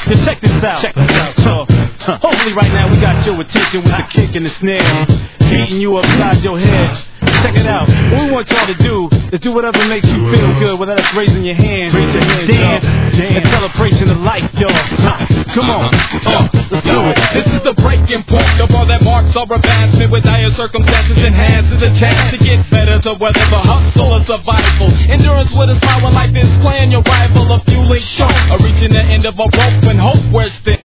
Now check this out. Hopefully right now we got your attention with the kick and the snare, beating you upside your head. Check it out. What we want y'all to do is do whatever makes you feel good, whether that's raising your hands, dance, and celebration of life, y'all. Come on, let's do it. This is the breaking point of all that marks our advancement. With dire circumstances enhances a chance to get better, to weather the hustle of survival. Endurance with a smile when life is playing your rival. A fueling show, or reaching the end of a rope when hope wears thin.